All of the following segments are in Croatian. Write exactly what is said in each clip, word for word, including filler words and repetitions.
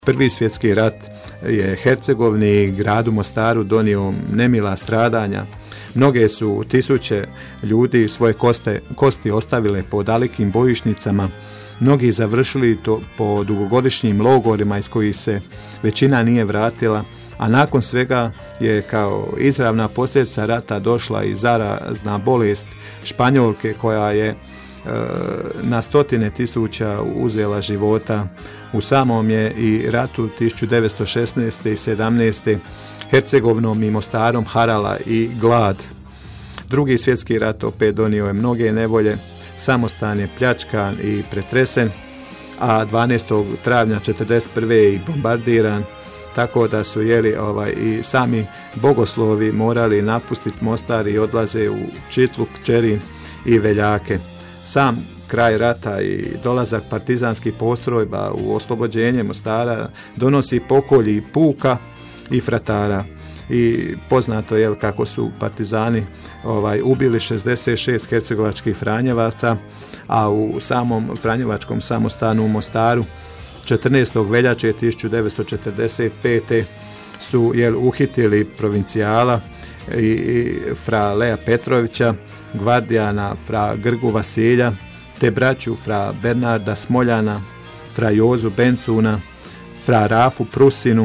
Prvi svjetski rat je Hercegovini i gradu Mostaru donio nemila stradanja. Mnoge su tisuće ljudi svoje koste, kosti ostavile po dalekim bojišnicama, mnogi završili to po dugogodišnjim logorima iz kojih se većina nije vratila, a nakon svega je kao izravna posljedica rata došla i zarazna bolest Španjolke koja je e, na stotine tisuća uzela života. U samom je i ratu tisuću devetsto šesnaeste i sedamnaeste Hercegovinom i Mostarom harala i glad. Drugi svjetski rat opet donio je mnoge nevolje, Samostan je pljačkan i pretresen, a dvanaestog travnja četrdeset prve je i bombardiran, tako da su jeli ovaj, i sami bogoslovi morali napustiti Mostar i odlaze u Čitluk, Čerin i Veljake. Sam kraj rata i dolazak partizanskih postrojba u oslobođenje Mostara donosi pokolji puka i fratara. I poznato je kako su partizani ovaj, ubili šezdeset šest hercegovačkih Franjevaca, a u samom Franjevačkom samostanu u Mostaru četrnaestog veljače tisuću devetsto četrdeset pete su jel, uhitili provincijala i, i fra Leja Petrovića, gvardijana fra Grgu Vasilja, te braću fra Bernarda Smoljana, fra Jozu Bencuna, fra Rafu Prusinu,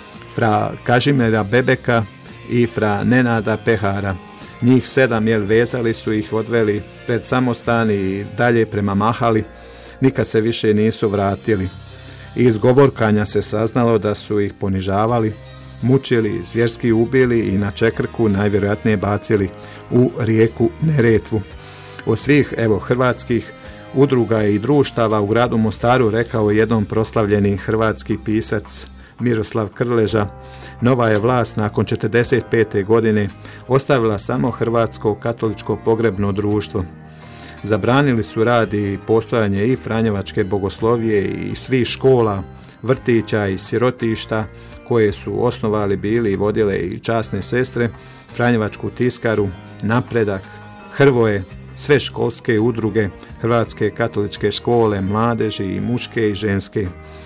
fra Kažimira Bebeka i fra Nenada Pehara. Njih sedam jel, vezali su ih, odveli pred samostan i dalje prema Mahali, nikad se više nisu vratili. Iz govorkanja se saznalo da su ih ponižavali, mučili, zvjerski ubili i na čekrku najvjerojatnije bacili u rijeku Neretvu. Od svih evo hrvatskih udruga i društava u gradu Mostaru rekao jednom proslavljeni hrvatski pisac Miroslav Krleža, nova je vlast nakon četrdeset pete godine ostavila samo Hrvatsko katoličko pogrebno društvo. Zabranili su rad i postojanje i Franjevačke bogoslovije i svih škola, vrtića i sirotišta koje su osnovali bili i vodile i časne sestre, Franjevačku tiskaru, Napredak, Hrvoje, sve školske udruge, Hrvatske katoličke škole, mladeži i muške i ženske.